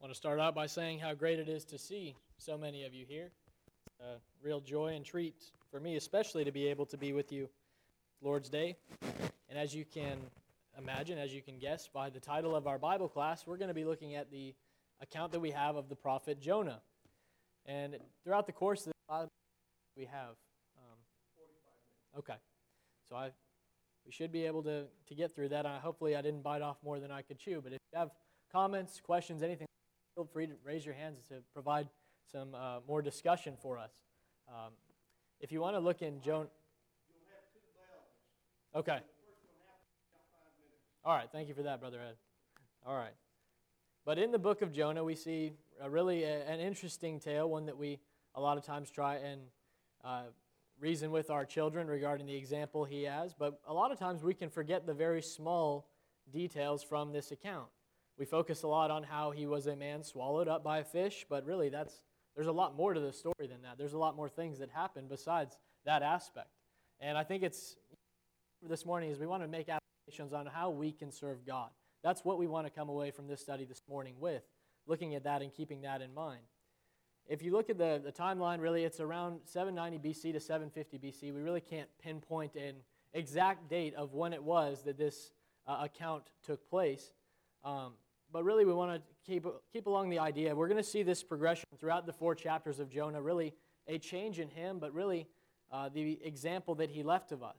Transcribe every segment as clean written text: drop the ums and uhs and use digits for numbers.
I want to start out by saying how great it is to see so many of you here. It's a real joy and treat for me, especially to be able to be with you Lord's Day. And as you can imagine, as you can guess by the title of our Bible class, we're going to be looking at the account that we have of the prophet Jonah. And throughout the course of the Bible, we have 45 minutes. Okay. So we should be able to get through that. Hopefully I didn't bite off more than I could chew. But if you have comments, questions, anything, feel free to raise your hands to provide some more discussion for us. If you want to look in Jonah. You'll have two bells. Okay. The first one will have about 5 minutes. All right. Thank you for that, Brother Ed. All right. But in the book of Jonah, we see really an interesting tale, one that we a lot of times try and reason with our children regarding the example he has. But a lot of times we can forget the very small details from this account. We focus a lot on how he was a man swallowed up by a fish, but really there's a lot more to the story than that. There's a lot more things that happen besides that aspect. And I think it's this morning is we want to make applications on how we can serve God. That's what we want to come away from this study this morning with, looking at that and keeping that in mind. If you look at the timeline, really it's around 790 BC to 750 BC. We really can't pinpoint an exact date of when it was that this account took place. But really we want to keep along the idea. We're going to see this progression throughout the 4 chapters of Jonah, really a change in him, but really the example that he left of us.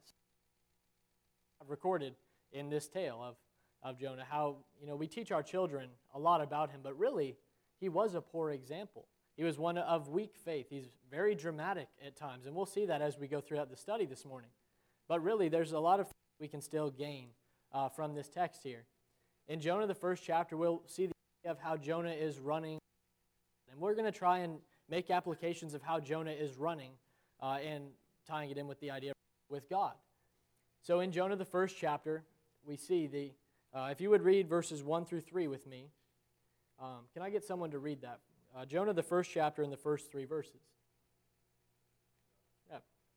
I've recorded in this tale of Jonah, how we teach our children a lot about him, but really he was a poor example. He was one of weak faith. He's very dramatic at times, and we'll see that as we go throughout the study this morning. But really there's a lot of things we can still gain from this text here. In Jonah, the first chapter, we'll see the idea of how Jonah is running. And we're going to try and make applications of how Jonah is running and tying it in with the idea with God. So in Jonah, the first chapter, we see if you would read verses 1 through 3 with me. Can I get someone to read that? Jonah, the first chapter, and the first 3 verses. Yeah.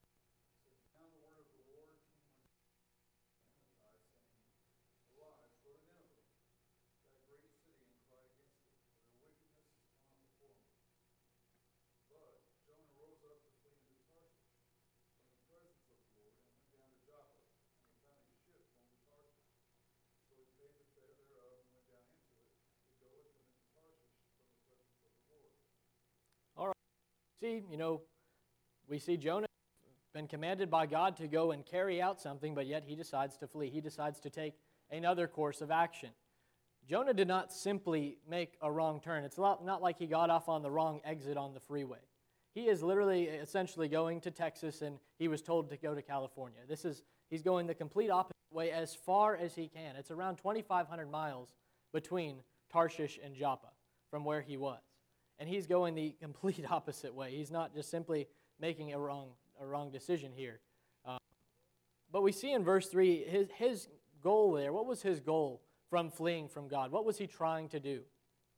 We see Jonah been commanded by God to go and carry out something, but yet he decides to flee. He decides to take another course of action. Jonah did not simply make a wrong turn. It's not like he got off on the wrong exit on the freeway. He is literally, essentially going to Texas, and he was told to go to California. He's going the complete opposite way as far as he can. It's around 2,500 miles between Tarshish and Joppa from where he was. And he's going the complete opposite way. He's not just simply making a wrong decision here. But we see in verse 3, his goal there, what was his goal from fleeing from God? What was he trying to do?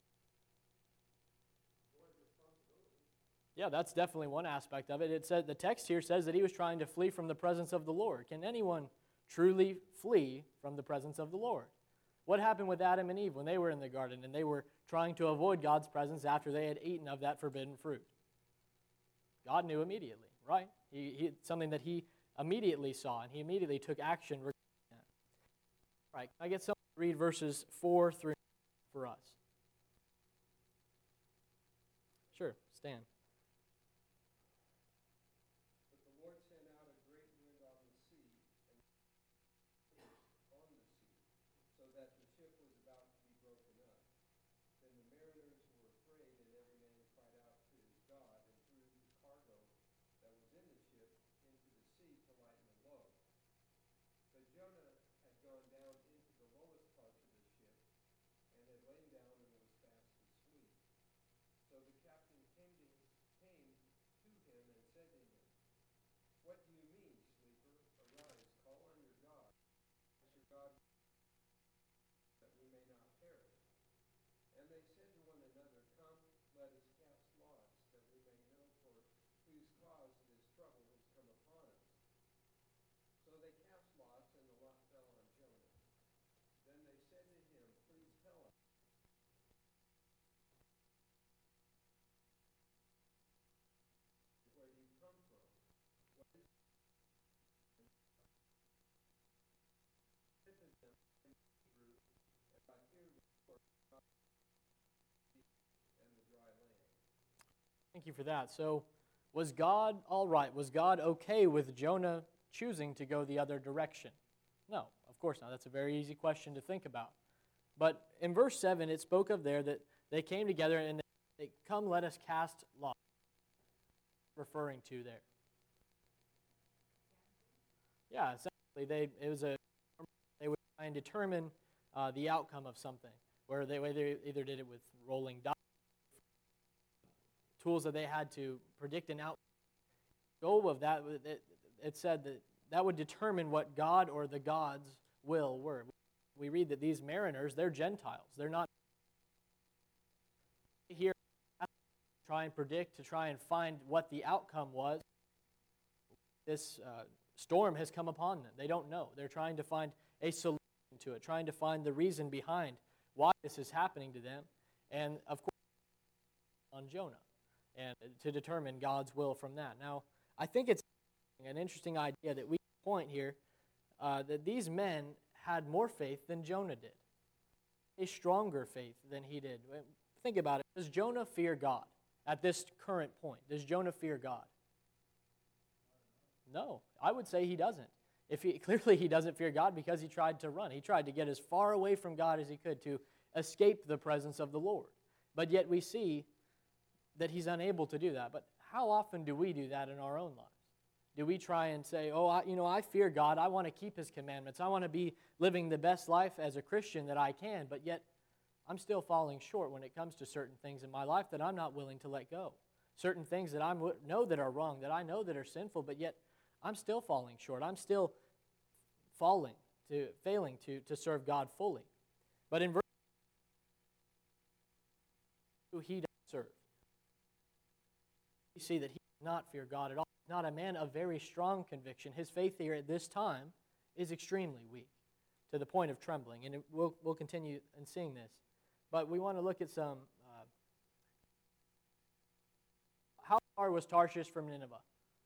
Yeah, that's definitely one aspect of it. It said the text here says that he was trying to flee from the presence of the Lord. Can anyone truly flee from the presence of the Lord? What happened with Adam and Eve when they were in the garden and they were trying to avoid God's presence after they had eaten of that forbidden fruit? God knew immediately, right? Something that he immediately saw, and he immediately took action regarding that. Right, can I get someone to read verses 4 through 9 for us? Sure, stand. Thank you for that. So, was God all right? Was God okay with Jonah choosing to go the other direction? No, of course not. That's a very easy question to think about. But in verse 7, it spoke of there that they came together and they come, let us cast lots. Referring to there. Yeah, essentially, they would try and determine the outcome of something, where they either did it with rolling dice, tools that they had to predict an outcome. The goal of that, it said that would determine what God or the gods' will were. We read that these mariners, they're Gentiles. They're not here to try and predict, to try and find what the outcome was. This storm has come upon them. They don't know. They're trying to find a solution to it, trying to find the reason behind why this is happening to them, and of course on Jonah, and to determine God's will from that. Now, I think it's an interesting idea that we point here that these men had more faith than Jonah did, a stronger faith than he did. Think about it. Does Jonah fear God at this current point? Does Jonah fear God? No, I would say he doesn't. Clearly he doesn't fear God because he tried to run. He tried to get as far away from God as he could to escape the presence of the Lord. But yet we see that he's unable to do that. But how often do we do that in our own lives? Do we try and say, I fear God, I want to keep his commandments, I want to be living the best life as a Christian that I can, but yet I'm still falling short when it comes to certain things in my life that I'm not willing to let go. Certain things that I know that are wrong, that I know that are sinful, but yet I'm still falling short. I'm still failing to serve God fully. But in verse 2, he does serve. We see that he does not fear God at all. He's not a man of very strong conviction. His faith here at this time is extremely weak, to the point of trembling. And we'll continue in seeing this. But we want to look at some. How far was Tarshish from Nineveh?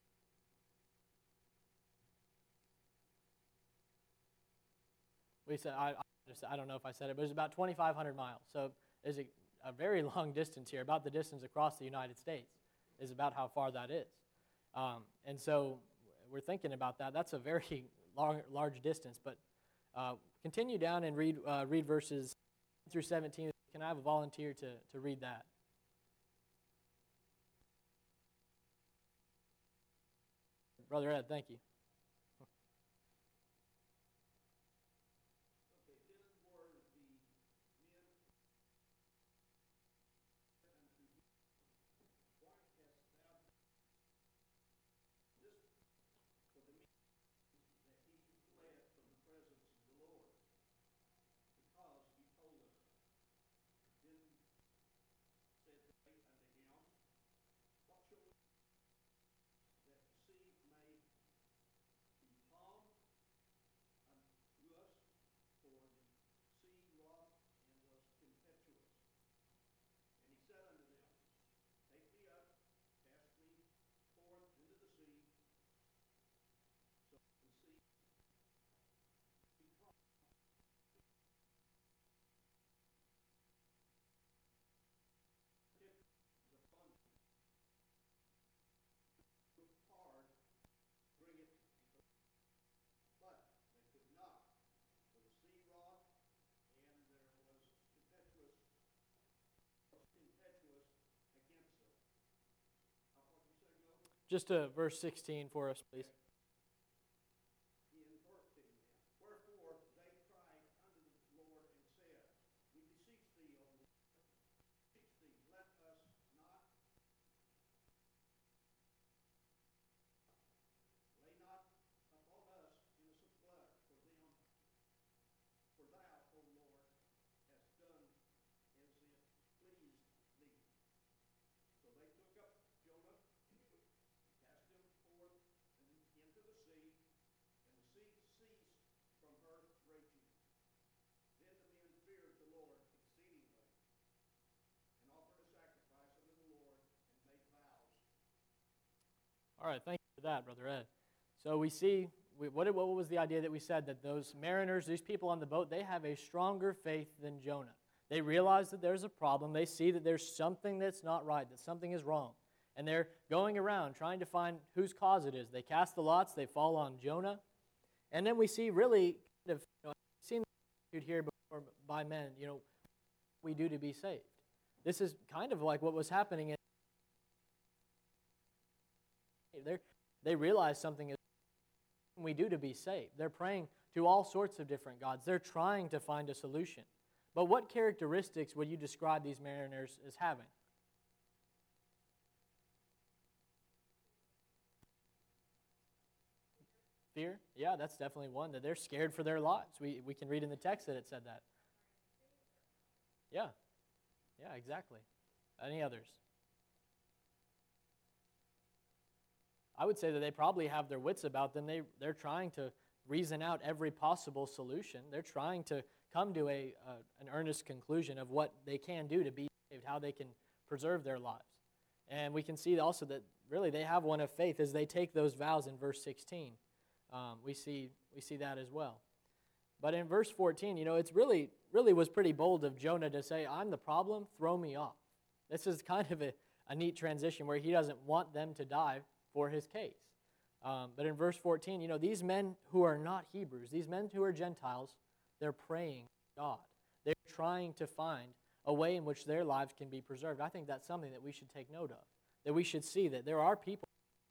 We said, I don't know if I said it, but it was about 2,500 miles. So there's a very long distance here, about the distance across the United States is about how far that is. And so we're thinking about that. That's a very large distance. But continue down and read verses through 17. Can I have a volunteer to read that? Brother Ed, thank you. Just verse 16 for us, please. All right, thank you for that, Brother Ed. So we see, what was the idea that we said? That those mariners, these people on the boat, they have a stronger faith than Jonah. They realize that there's a problem. They see that there's something that's not right, that something is wrong. And they're going around trying to find whose cause it is. They cast the lots, they fall on Jonah. And then we see really kind of, seen here before by men, what we do to be saved. This is kind of like what was happening in they realize something is what we do to be saved. They're praying to all sorts of different gods. They're trying to find a solution. But what characteristics would you describe these mariners as having? Fear? Yeah, that's definitely one, that they're scared for their lives. We can read in the text that it said that. Yeah. Yeah, exactly. Any others? I would say that they probably have their wits about them. They're trying to reason out every possible solution. They're trying to come to an earnest conclusion of what they can do to be saved, how they can preserve their lives. And we can see also that really they have one of faith as they take those vows in verse 16. We see that as well. But in verse 14, it's really was pretty bold of Jonah to say, I'm the problem, throw me off. This is kind of a neat transition where he doesn't want them to die for his case. But in verse 14, these men who are not Hebrews, these men who are Gentiles, they're praying to God. They're trying to find a way in which their lives can be preserved. I think that's something that we should take note of, that we should see that there are people,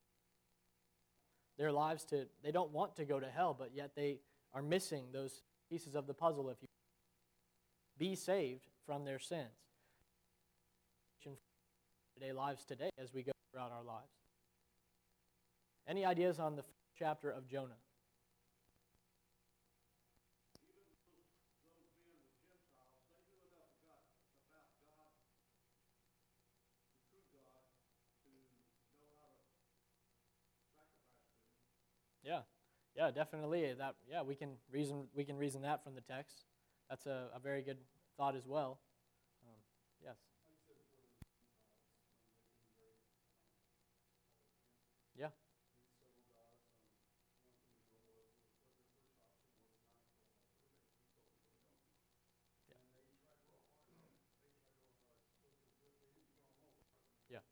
their lives they don't want to go to hell, but yet they are missing those pieces of the puzzle, if you be saved from their sins. Today lives today as we go throughout our lives. Any ideas on the first chapter of Jonah? Yeah, definitely. We can reason that from the text. That's a very good thought as well. Yes. Yeah. Yeah.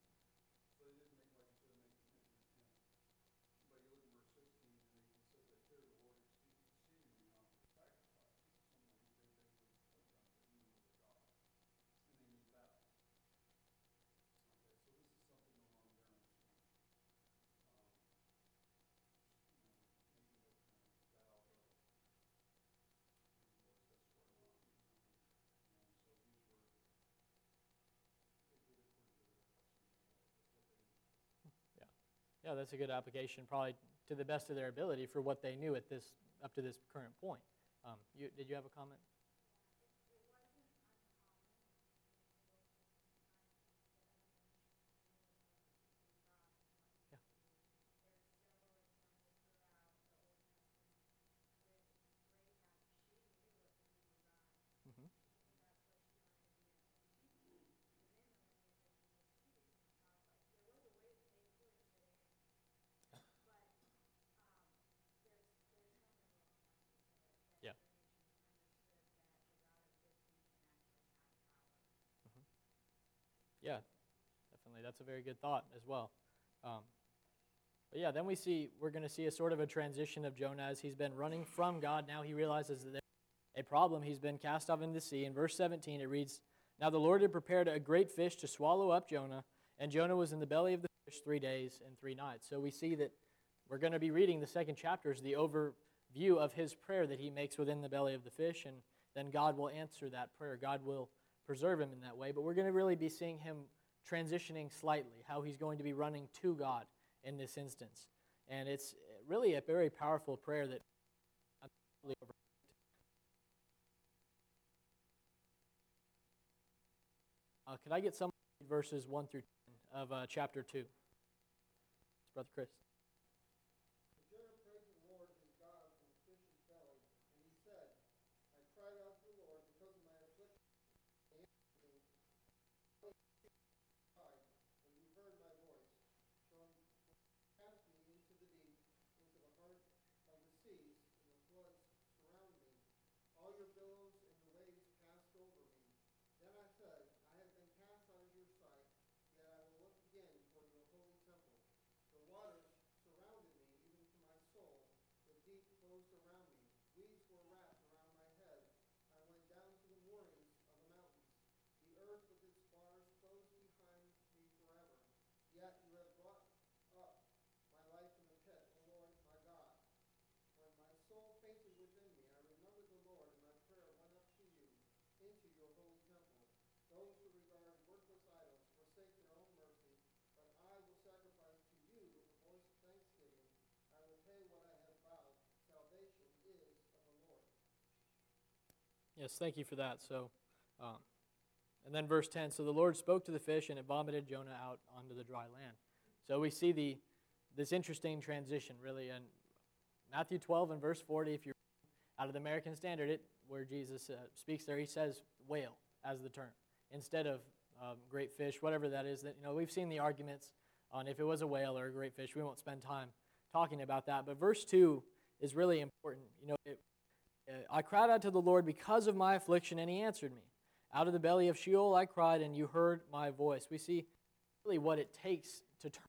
Yeah, that's a good application, probably to the best of their ability for what they knew up to this current point. Did you have a comment? Yeah. Hmm. Yeah. Hmm. Yeah, definitely. That's a very good thought as well. But yeah, then we're going to see a sort of a transition of Jonah as he's been running from God. Now he realizes that there's a problem. He's been cast off into the sea. In verse 17, it reads, Now the Lord had prepared a great fish to swallow up Jonah, and Jonah was in the belly of the fish 3 days and 3 nights. So we see that we're going to be reading the second chapter as the overview of his prayer that he makes within the belly of the fish, and then God will answer that prayer. God will preserve him in that way. But we're going to really be seeing him transitioning slightly, how he's going to be running to God in this instance. And it's really a very powerful prayer that I'm really over. Could I get some verses 1 through 10 of chapter 2? Brother Chris. Jonah prayed to the Lord his God from the fish's belly, and he said, I cried out to the Lord because of my affliction. He answered me, and you heard my voice. So you cast me into the deep, into the heart of the seas, and the floods surround me. All your billows and the waves passed over me. Then I said, I have been cast out of your sight, yet I will look again for Yes, thank you for that. So, um, and then verse 10, so the Lord spoke to the fish, and it vomited Jonah out onto the dry land. So we see this interesting transition, really. And Matthew 12 and verse 40, if you out of the American Standard, where Jesus speaks there, he says whale as the term instead of great fish, whatever that is. That we've seen the arguments on if it was a whale or a great fish. We won't spend time talking about that. But verse 2 is really important. I cried out to the Lord because of my affliction, and he answered me. Out of the belly of Sheol I cried, and you heard my voice. We see really what it takes to turn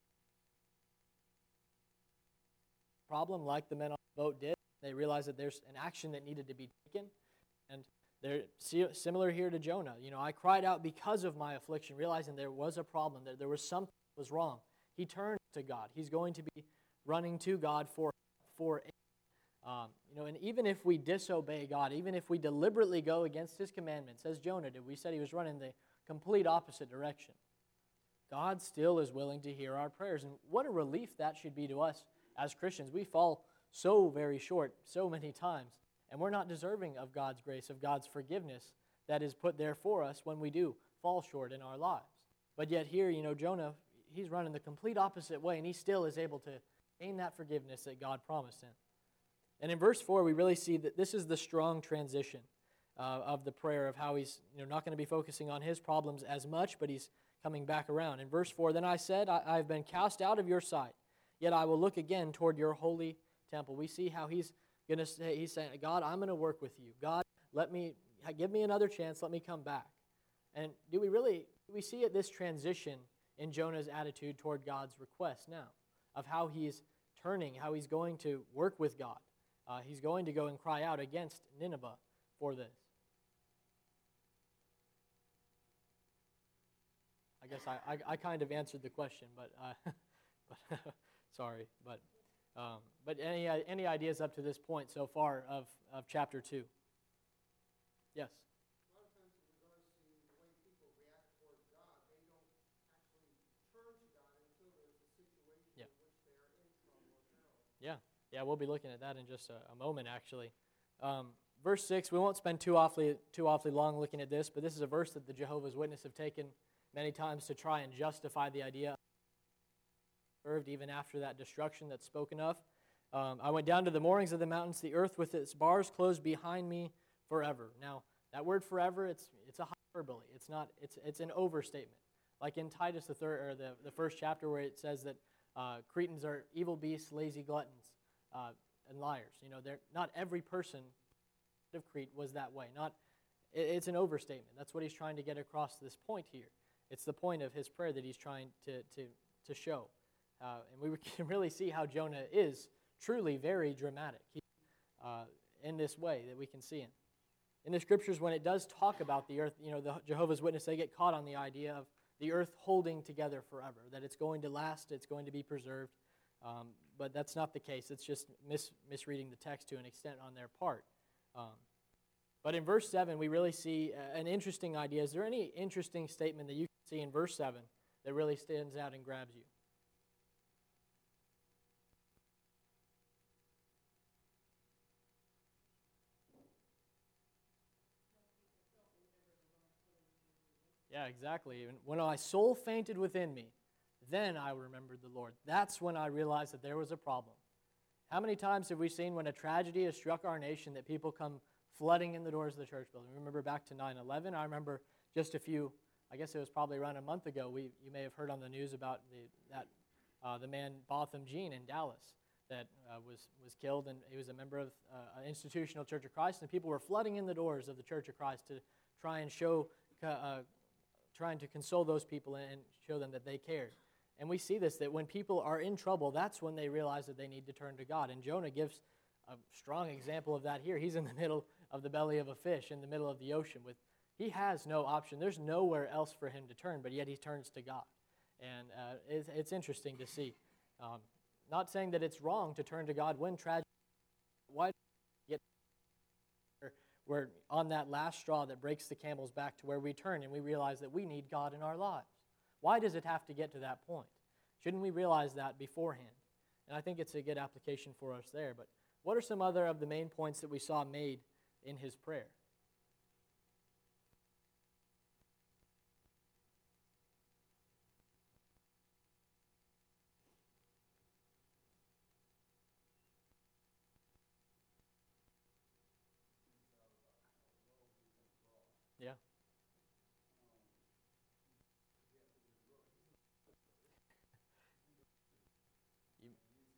a problem like the men on the boat did. They realized that there's an action that needed to be taken. And they're similar here to Jonah. I cried out because of my affliction, realizing there was a problem, that there was something that was wrong. He turned to God. He's going to be running to God for aid. And even if we disobey God, even if we deliberately go against his commandments, as Jonah did, we said he was running the complete opposite direction. God still is willing to hear our prayers. And what a relief that should be to us as Christians. We fall so very short so many times, and we're not deserving of God's grace, of God's forgiveness that is put there for us when we do fall short in our lives. But yet here, Jonah, he's running the complete opposite way, and he still is able to gain that forgiveness that God promised him. And in verse 4, we really see that this is the strong transition of the prayer, of how he's not going to be focusing on his problems as much, but he's coming back around. In verse 4, then I said, I have been cast out of your sight, yet I will look again toward your holy temple. We see how he's going to say, he's saying, God, I'm going to work with you. God, give me another chance. Let me come back. And do we see this transition in Jonah's attitude toward God's request now, of how he's turning, how he's going to work with God. He's going to go and cry out against Nineveh for this. I guess I kind of answered the question, but sorry. But any ideas up to this point so far of chapter 2? Yes. A lot of times in regards to the way people react toward God, they don't actually turn to God until there's a situation in which they are in trouble or peril. Yeah, we'll be looking at that in just a moment, actually. Verse 6, we won't spend too awfully long looking at this, but this is a verse that the Jehovah's Witnesses have taken many times to try and justify the idea served even after that destruction that's spoken of. I went down to the moorings of the mountains, the earth with its bars closed behind me forever. Now, that word forever, it's a hyperbole. It's an overstatement. Like in Titus the first chapter, where it says that Cretans are evil beasts, lazy gluttons, and liars. They're not every person of Crete was that way. It's an overstatement. That's what he's trying to get across this point here. It's the point of his prayer that he's trying to show. And we can really see how Jonah is truly very dramatic in this way that we can see him. In the scriptures, when it does talk about the earth, the Jehovah's Witnesses, they get caught on the idea of the earth holding together forever, that it's going to last, it's going to be preserved. But that's not the case. It's just misreading the text to an extent on their part. But in verse 7, we really see an interesting idea. Is there any interesting statement that you can see in verse 7 that really stands out and grabs you? Yeah, exactly. When my soul fainted within me, then I remembered the Lord. That's when I realized that there was a problem. How many times have we seen when a tragedy has struck our nation that people come flooding in the doors of the church building? Remember back to 9/11? I remember just I guess it was probably around a month ago, you may have heard on the news about the man Botham Jean in Dallas that was killed, and he was a member of an institutional Church of Christ, and people were flooding in the doors of the Church of Christ to try and trying to console those people and show them that they cared. And we see this, that when people are in trouble, that's when they realize that they need to turn to God. And Jonah gives a strong example of that here. He's in the middle of the belly of a fish, in the middle of the ocean. He has no option. There's nowhere else for him to turn, but yet he turns to God. And it's interesting to see. Not saying that it's wrong to turn to God when tragedy. Why get we're on that last straw that breaks the camel's back to where we turn and we realize that we need God in our lives? Why does it have to get to that point? Shouldn't we realize that beforehand? And I think it's a good application for us there. But what are some other of the main points that we saw made in his prayer? Yeah. You,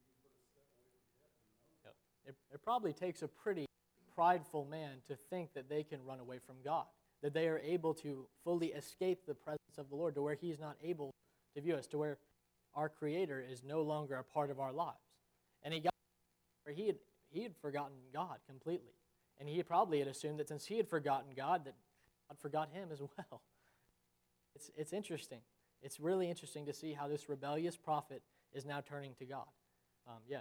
yep. It probably takes a pretty prideful man to think that they can run away from God, that they are able to fully escape the presence of the Lord to where He's not able to view us, to where our Creator is no longer a part of our lives. And he got where he had forgotten God completely. And he probably had assumed that since he had forgotten God, that God forgot him as well. It's interesting. It's really interesting to see how this rebellious prophet is now turning to God. Yes.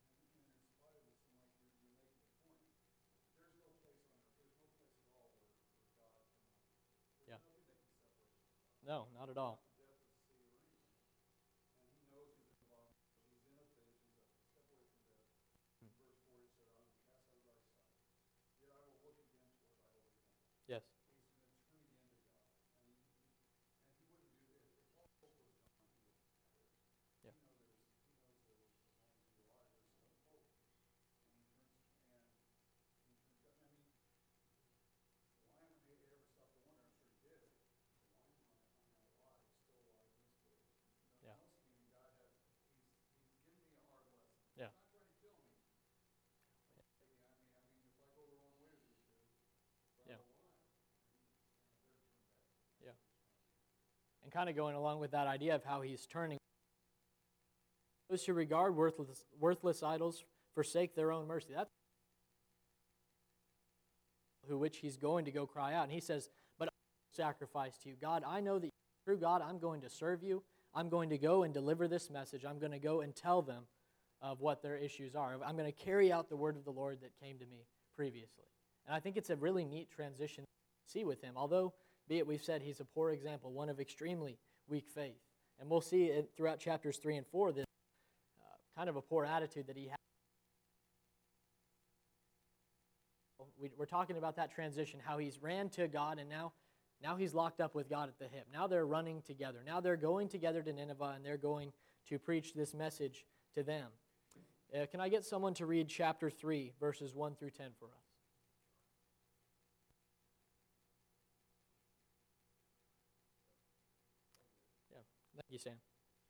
Yeah. No, not at all. Yes. Yeah. Yeah. Yeah. Yeah. Yeah. And kind of going along with that idea of how he's turning, those who regard worthless idols forsake their own mercy. That's who which he's going to go cry out. And he says, but I sacrifice to you. God, I know that through God I'm going to serve you. I'm going to go and deliver this message. I'm going to go and tell them of what their issues are. I'm going to carry out the word of the Lord that came to me previously. And I think it's a really neat transition to see with him. Although, be it we've said he's a poor example, one of extremely weak faith. And we'll see it throughout chapters 3 and 4, this kind of a poor attitude that he has. We're talking about that transition, how he's ran to God, and now he's locked up with God at the hip. Now they're running together. Now they're going together to Nineveh, and they're going to preach this message to them. Can I get someone to read chapter 3, verses 1 through 10 for us? Yeah, thank you, Sam.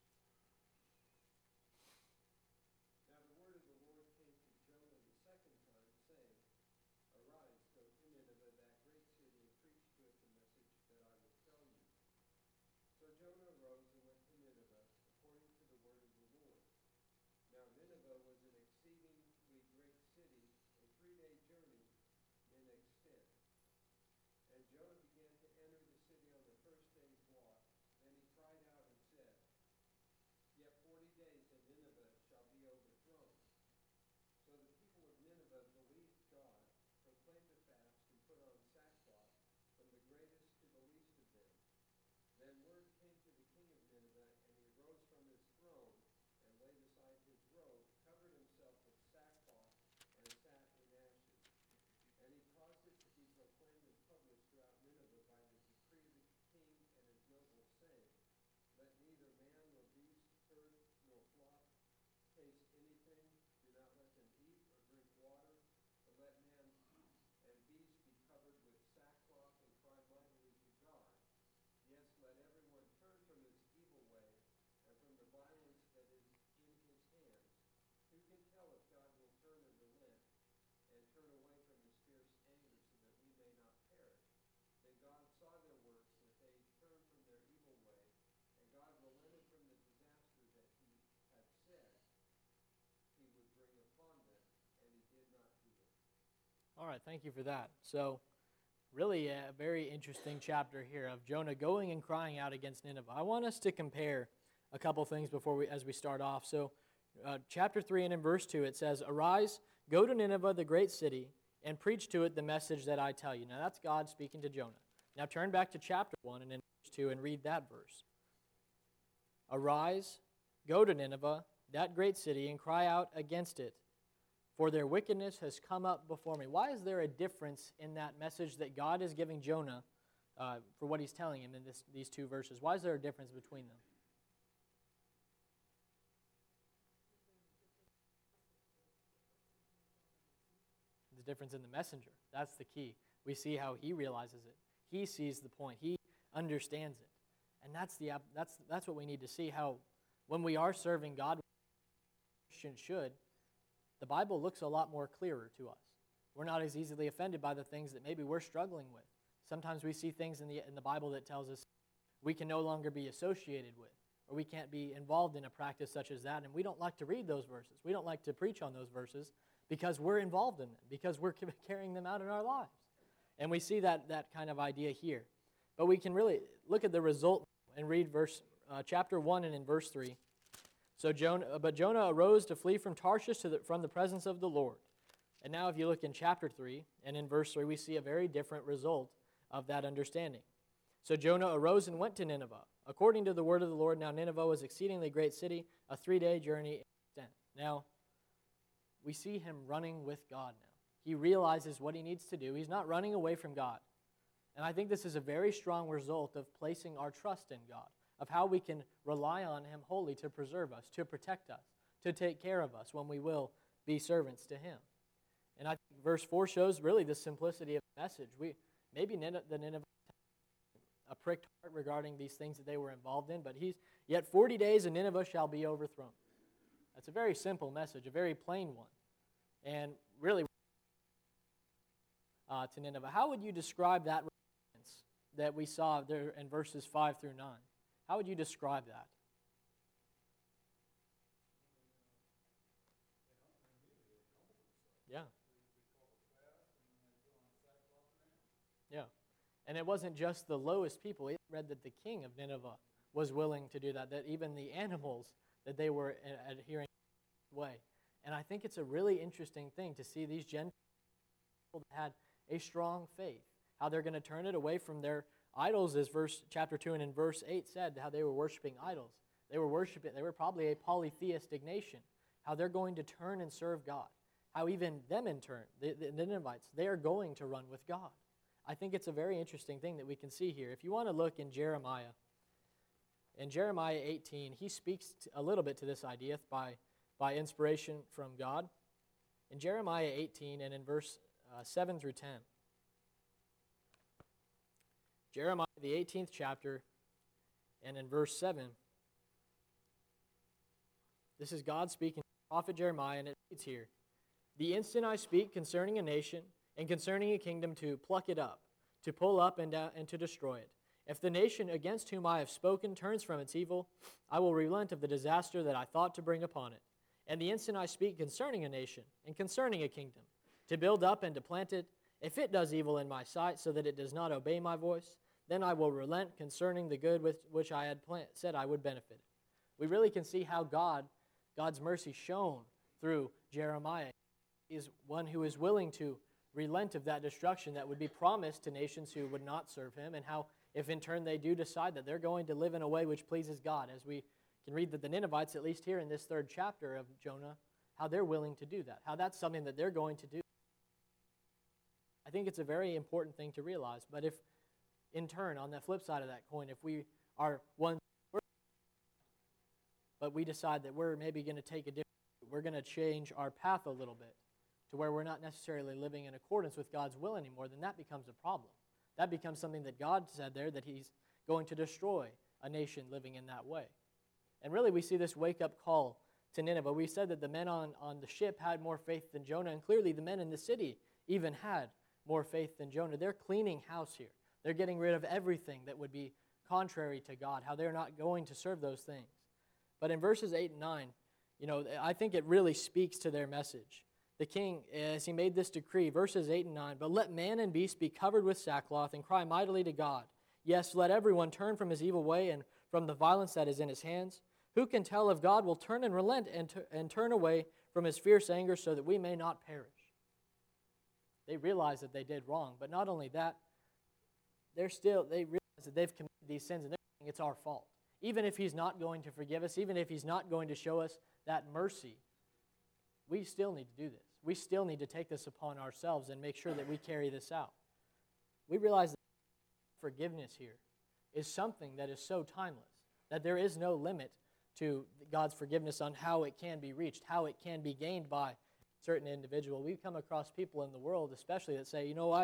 Now the word of the Lord came to Jonah the second time, saying, Arise, go to Nineveh, that great city, and preach to it the message that I will tell you. So Jonah arose and went to Nineveh, according to the word of the Lord. Now Nineveh was an exceedingly great city, a 3-day journey in extent. And Jonah began to enter the city on the first day's walk. Then he cried out and said, Yet 40 days, and Nineveh shall be overthrown. So the people of Nineveh believed God, proclaimed a fast, and put on sackcloth, from the greatest to the least of them. Then word came to the king of Nineveh, and he rose from his throne, and laid aside his robe, covered himself with sackcloth, and sat in ashes. And he caused it to be proclaimed and published throughout Nineveh by the decree of the king and his nobles, saying, Let neither man nor beast, herd nor flock taste anything. Do not let them eat or drink water, but let man and beast be covered with sackcloth and cry mightily to God. Yes, let everyone turn from his evil way and from the violence that is in his hands. Who can tell if God will turn and relent and turn away from his fierce anger so that we may not perish? Then God saw their works, that they turned from their evil way, and God relented from the disaster that he had said he would bring upon them, and he did not do it. All right, thank you for that. So, really a very interesting chapter here of Jonah going and crying out against Nineveh. I want us to compare a couple things as we start off. So, chapter 3 and in verse 2, it says, Arise, go to Nineveh, the great city, and preach to it the message that I tell you. Now, that's God speaking to Jonah. Now, turn back to chapter 1 and in verse 2 and read that verse. Arise, go to Nineveh, that great city, and cry out against it, for their wickedness has come up before me. Why is there a difference in that message that God is giving Jonah for what he's telling him in these two verses? Why is there a difference between them? The difference in the messenger. That's the key. We see how he realizes it. He sees the point. He understands it. And that's what we need to see, how when we are serving God, Christians should, the Bible looks a lot more clearer to us. We're not as easily offended by the things that maybe we're struggling with. Sometimes we see things in the Bible that tells us we can no longer be associated with, or we can't be involved in a practice such as that, and we don't like to read those verses. We don't like to preach on those verses because we're involved in them, because we're carrying them out in our lives. And we see that kind of idea here. But we can really look at the result and read chapter 1 and in verse 3. So Jonah arose to flee from Tarshish from the presence of the Lord. And now if you look in chapter 3 and in verse 3, we see a very different result of that understanding. So Jonah arose and went to Nineveh, according to the word of the Lord. Now Nineveh was an exceedingly great city, a 3-day journey in extent. Now, we see him running with God now. He realizes what he needs to do. He's not running away from God. And I think this is a very strong result of placing our trust in God, of how we can rely on him wholly to preserve us, to protect us, to take care of us when we will be servants to him. And I think verse 4 shows really the simplicity of the message. Maybe the Nineveh a pricked heart regarding these things that they were involved in, but yet 40 days and Nineveh shall be overthrown. That's a very simple message, a very plain one. And really, to Nineveh, how would you describe that repentance that we saw there in verses 5 through 9? How would you describe that? Yeah. Yeah. And it wasn't just the lowest people. It read that the king of Nineveh was willing to do that even the animals, that they were adhering to the way. And I think it's a really interesting thing to see these Gentile people that had a strong faith, how they're going to turn it away from their idols, as chapter 2 and in verse 8 said, how they were worshiping idols. They were probably a polytheistic nation, how they're going to turn and serve God, how even them in turn, the Ninevites, they are going to run with God. I think it's a very interesting thing that we can see here. If you want to look in Jeremiah 18, he speaks a little bit to this idea by inspiration from God. In Jeremiah 18 and in verse 7 through 10. Jeremiah, the 18th chapter, and in verse 7. This is God speaking to the prophet Jeremiah, and it reads here, "The instant I speak concerning a nation and concerning a kingdom to pluck it up, to pull up and down, and to destroy it. If the nation against whom I have spoken turns from its evil, I will relent of the disaster that I thought to bring upon it. And the instant I speak concerning a nation and concerning a kingdom, to build up and to plant it, if it does evil in my sight so that it does not obey my voice, then I will relent concerning the good with which I had said I would benefit it." We really can see how God's mercy shown through Jeremiah. He is one who is willing to relent of that destruction that would be promised to nations who would not serve him, and how if in turn they do decide that they're going to live in a way which pleases God, as we can read that the Ninevites, at least here in this 3rd chapter of Jonah, how they're willing to do that, how that's something that they're going to do. I think it's a very important thing to realize. But if, in turn, on the flip side of that coin, if we are one, but we decide that we're maybe going to take a different, we're going to change our path a little bit to where we're not necessarily living in accordance with God's will anymore, then that becomes a problem. That becomes something that God said there, that he's going to destroy a nation living in that way. And really we see this wake-up call to Nineveh. We said that the men on the ship had more faith than Jonah, and clearly the men in the city even had more faith than Jonah. They're cleaning house here. They're getting rid of everything that would be contrary to God, how they're not going to serve those things. But in verses 8 and 9, I think it really speaks to their message. The king, as he made this decree, verses 8 and 9, "But let man and beast be covered with sackcloth and cry mightily to God. Yes, let everyone turn from his evil way and from the violence that is in his hands. Who can tell if God will turn and relent and turn away from his fierce anger so that we may not perish?" They realize that they did wrong, but not only that, they realize that they've committed these sins and they're saying it's our fault. Even if he's not going to forgive us, even if he's not going to show us that mercy, we still need to do this. We still need to take this upon ourselves and make sure that we carry this out. We realize that forgiveness here is something that is so timeless, that there is no limit to God's forgiveness on how it can be reached, how it can be gained by a certain individual. We come across people in the world especially that say,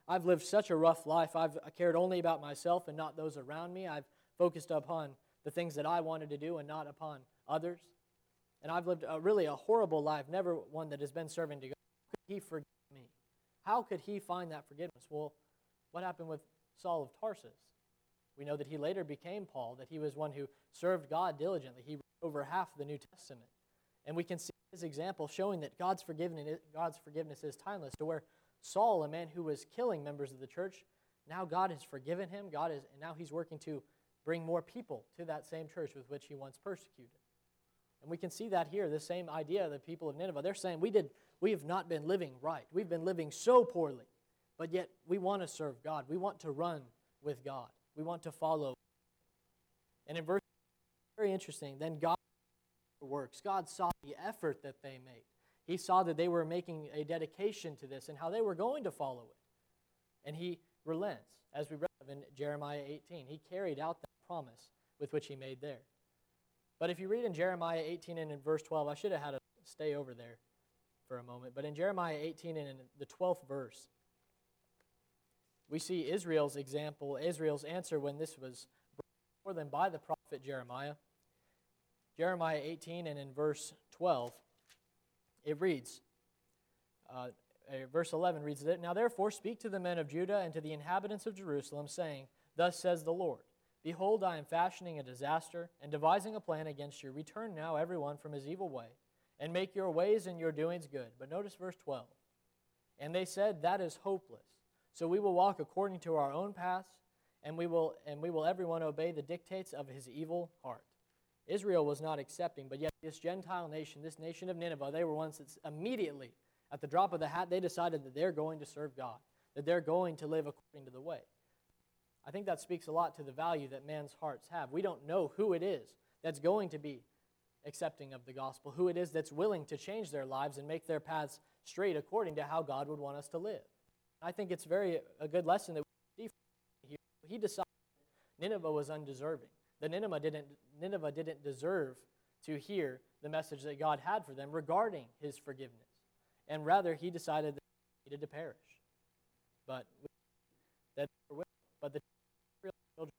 I've lived such a rough life. I've cared only about myself and not those around me. I've focused upon the things that I wanted to do and not upon others. And I've lived really a horrible life, never one that has been serving to God. How could he forgive me? How could he find that forgiveness? Well, what happened with Saul of Tarsus? We know that he later became Paul, that he was one who served God diligently. He wrote over half the New Testament. And we can see his example showing that God's forgiveness is timeless, to where Saul, a man who was killing members of the church, now God has forgiven him. And now he's working to bring more people to that same church with which he once persecuted. And we can see that here, the same idea, the people of Nineveh. They're saying, we have not been living right. We've been living so poorly, but yet we want to serve God. We want to run with God. We want to follow. And in verse, very interesting, then God works. God saw the effort that they made. He saw that they were making a dedication to this and how they were going to follow it. And he relents, as we read in Jeremiah 18. He carried out that promise with which he made there. But if you read in Jeremiah 18 and in verse 12, I should have had to stay over there for a moment. But in Jeremiah 18 and in the 12th verse, we see Israel's example, Israel's answer when this was brought before them by the prophet Jeremiah. Jeremiah 18 and in verse 12, it reads, verse 11 reads, Now therefore speak to the men of Judah and to the inhabitants of Jerusalem, saying, Thus says the Lord, Behold, I am fashioning a disaster and devising a plan against you. Return now everyone from his evil way, and make your ways and your doings good. But notice verse 12. And they said, That is hopeless. So we will walk according to our own paths, and we will everyone obey the dictates of his evil heart. Israel was not accepting, but yet this Gentile nation, this nation of Nineveh, they were ones that immediately, at the drop of the hat, they decided that they're going to serve God, that they're going to live according to the way. I think that speaks a lot to the value that man's hearts have. We don't know who it is that's going to be accepting of the gospel, who it is that's willing to change their lives and make their paths straight according to how God would want us to live. I think it's a good lesson that we see here. He decided Nineveh was undeserving. That Nineveh didn't deserve to hear the message that God had for them regarding his forgiveness. And rather, he decided that they needed to perish. But the children,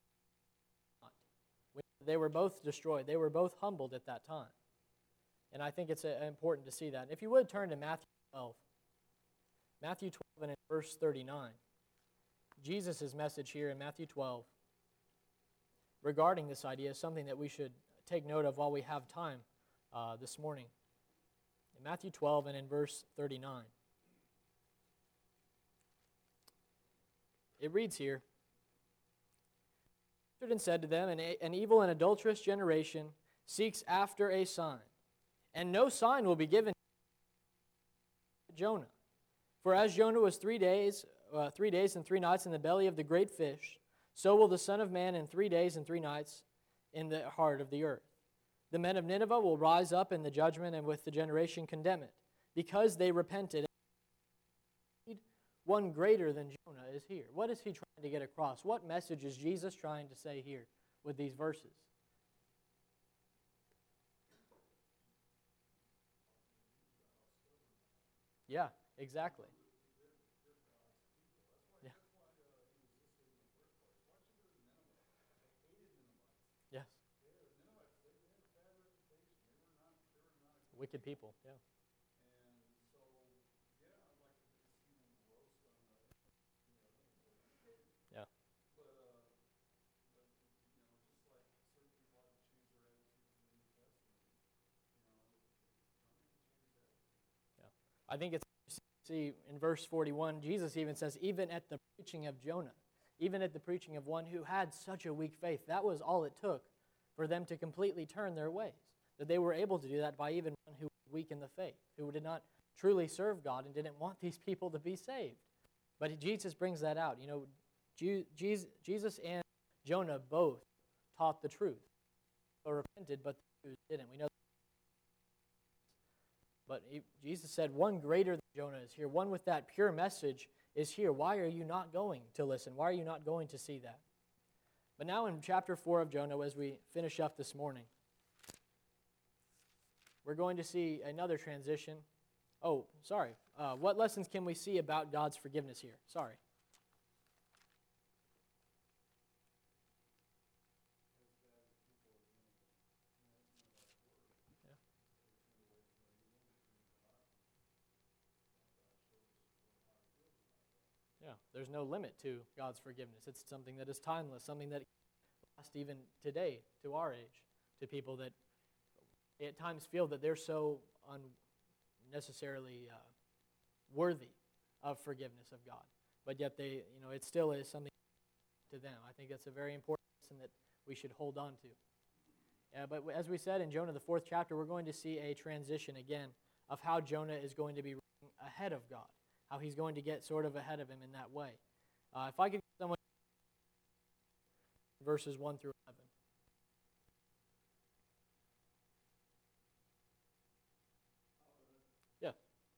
they were both destroyed. They were both humbled at that time. And I think it's important to see that. And if you would turn to Matthew 12. Matthew 12 and in verse 39. Jesus' message here in Matthew 12 regarding this idea is something that we should take note of while we have time this morning. In Matthew 12 and in verse 39. It reads here, and said to them, An evil and adulterous generation seeks after a sign, and no sign will be given to Jonah. For as Jonah was 3 days and 3 nights in the belly of the great fish, so will the Son of Man in 3 days and 3 nights in the heart of the earth. The men of Nineveh will rise up in the judgment and with the generation condemn it, because they repented. One greater than Jonah is here. What is he trying to get across? What message is Jesus trying to say here with these verses? Yeah, exactly. Yeah. Yes. Wicked people, yeah. Yeah. Yeah. I think it's see in verse 41, Jesus even says, even at the preaching of Jonah, even at the preaching of one who had such a weak faith, that was all it took for them to completely turn their ways. That they were able to do that by even one who was weak in the faith, who did not truly serve God and didn't want these people to be saved. But Jesus brings that out. You know, Jesus and Jonah both taught the truth. They repented, but the Jews didn't. We know. But Jesus said, one greater than Jonah is here. One with that pure message is here. Why are you not going to listen? Why are you not going to see that? But now in chapter 4 of Jonah, as we finish up this morning, we're going to see another transition. Oh, sorry. What lessons can we see about God's forgiveness here? Sorry. Yeah, there's no limit to God's forgiveness. It's something that is timeless, something that lasts even today to our age, to people that at times feel that they're so unnecessarily worthy of forgiveness of God. But yet it still is something to them. I think that's a very important lesson that we should hold on to. But as we said in Jonah, the 4th chapter, we're going to see a transition again of how Jonah is going to be ahead of God, how he's going to get sort of ahead of him in that way. If I could get someone verses 1 through 11. Yeah.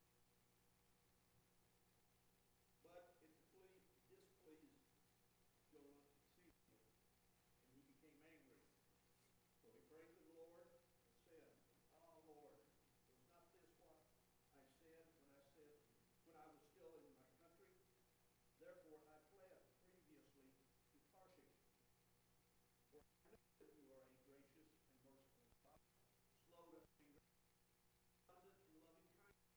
But it displeased Jonah exceedingly, and he became angry. So he prayed to the Lord and said, "Ah, Lord, was not this what I said when I was still in my country? Therefore I fled previously to Tarshish. For I know that you are a gracious and merciful God, slow to anger, abundant in loving kindness,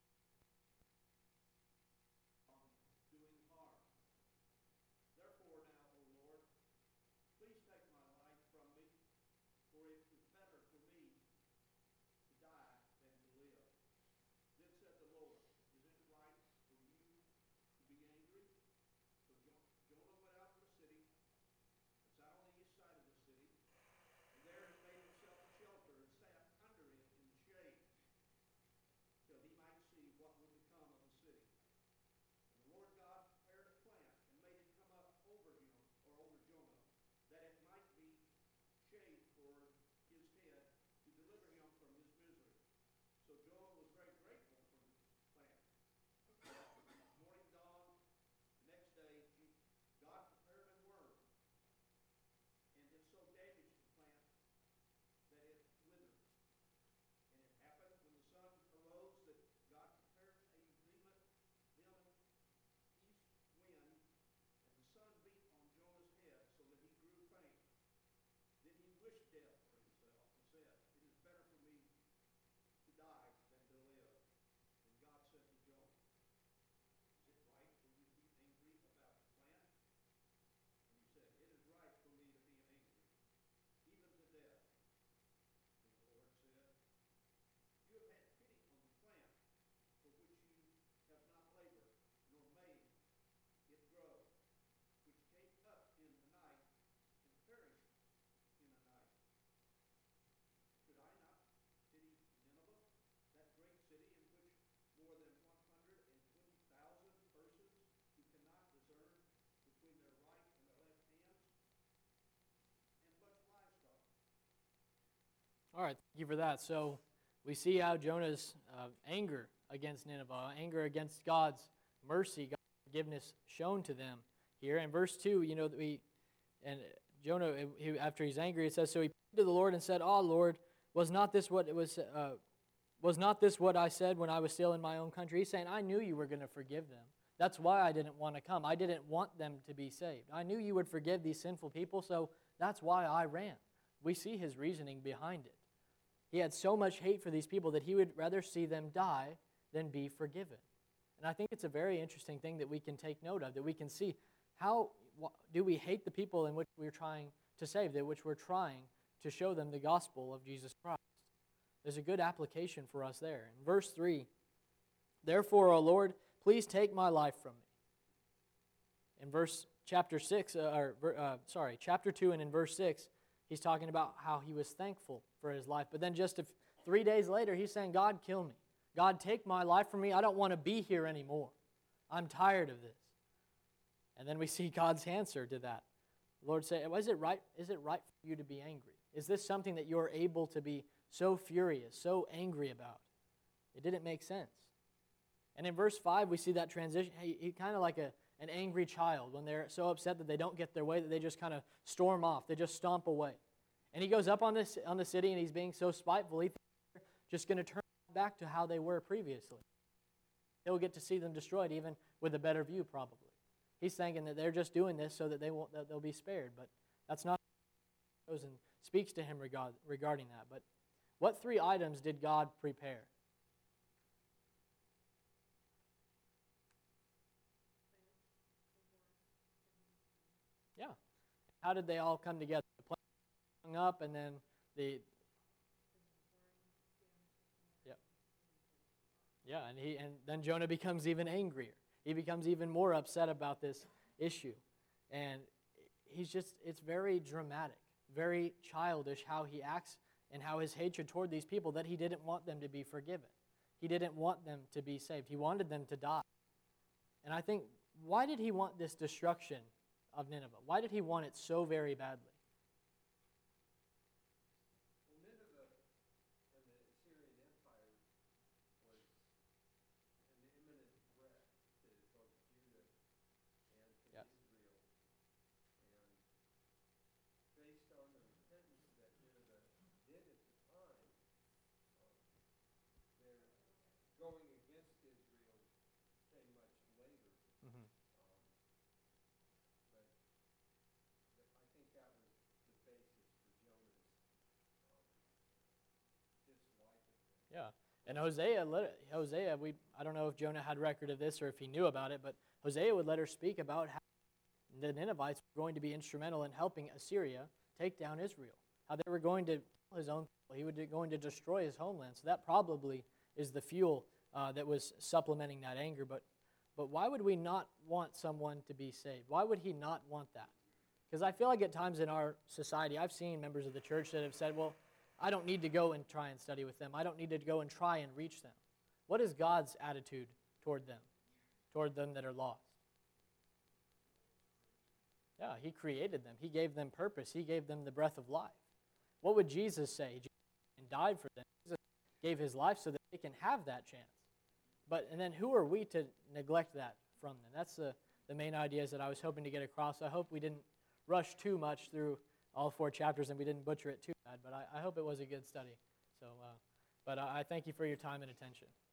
on doing harm. Therefore now, O Lord, please take my life from me, for it is better for me to die than to live." Then said the Lord, "Is it right for you to be angry?" So Jonah went out of the city and sat on the east side of the city, and there he made himself a shelter and sat under it in the shade, till he might see what would become of the city. And the Lord God prepared a plant and made it come up over him, or over Jonah, that it might be shade for his head, to deliver him from his misery. So Jonah was very grateful for the plant. Morning dawned, the next day God prepared a worm, and it so damaged the plant that it withered. And it happened when the sun arose that God prepared a vehement east wind, and the sun beat on Jonah's head so that he grew faint. Then he wished death for himself and said, "It is better for me to die than to live." And God said to Jonah, "Is it right for you to be angry about the plant?" And he said, "It is right for me to be angry, even to death." And the Lord said, "You have had pity on the plant, for which you have not labored, nor made it grow, which came up in the night and perished in a night. Could I not pity Nineveh, that great city in which more than 120,000 persons who cannot discern between their right and their left hands, and much livestock?" All right, thank you for that. So we see how Jonah's anger against Nineveh, anger against God's mercy, God's forgiveness shown to them here. In verse 2, Jonah, after he's angry, it says, "So he prayed to the Lord and said, 'Ah, Lord, was not this what I said when I was still in my own country?'" He's saying, I knew you were going to forgive them. That's why I didn't want to come. I didn't want them to be saved. I knew you would forgive these sinful people, so that's why I ran. We see his reasoning behind it. He had so much hate for these people that he would rather see them die than be forgiven. And I think it's a very interesting thing that we can take note of, that we can see how do we hate the people in which we're trying to save, that which we're trying to show them the gospel of Jesus Christ. There's a good application for us there. In verse 3, "Therefore, O Lord, please take my life from me." In chapter 2 and in verse 6, he's talking about how he was thankful for his life. But then just 3 days later, he's saying, "God, kill me. God, take my life from me. I don't want to be here anymore. I'm tired of this." And then we see God's answer to that. The Lord said, is it right for you to be angry? Is this something that you're able to be so furious, so angry about? It didn't make sense. And in verse 5, we see that transition. He kind of like an angry child when they're so upset that they don't get their way that they just kind of storm off. They just stomp away. And he goes up on the city and he's being so spiteful, he thinks they're just going to turn back to how they were previously. He'll get to see them destroyed even with a better view probably. He's thinking that they're just doing this so that they'll be spared, but that's not what he goes and speaks to him regarding that. But what 3 items did God prepare? How did they all come together? The plan hung up, and then the yeah, and then Jonah becomes even angrier. He becomes even more upset about this issue, and it's very dramatic, very childish how he acts and how his hatred toward these people, that he didn't want them to be forgiven. He didn't want them to be saved. He wanted them to die. And I think, why did he want this destruction of Nineveh? Why did he want it so very badly? Well, Nineveh and the Assyrian Empire was an imminent threat to both Judah and to Yes. Israel. And based on the repentance that Nineveh did at the time, their going against Israel came much later. Mm-hmm. But I think that was the basis for Jonah's dislike of them. Yeah. And Hosea, I don't know if Jonah had record of this or if he knew about it, but Hosea would let her speak about how the Ninevites were going to be instrumental in helping Assyria take down Israel, how they were going to kill his own people. He was going to destroy his homeland. So that probably is the fuel that was supplementing that anger. But why would we not want someone to be saved? Why would he not want that? Because I feel like at times in our society, I've seen members of the church that have said, well, I don't need to go and try and study with them. I don't need to go and try and reach them. What is God's attitude toward them that are lost? Yeah, he created them. He gave them purpose. He gave them the breath of life. What would Jesus say? Jesus died for them. Jesus gave his life so that they can have that chance. And then who are we to neglect that from them? That's the main ideas that I was hoping to get across. I hope we didn't rush too much through all 4 chapters and we didn't butcher it too bad, but I hope it was a good study. So, but I thank you for your time and attention.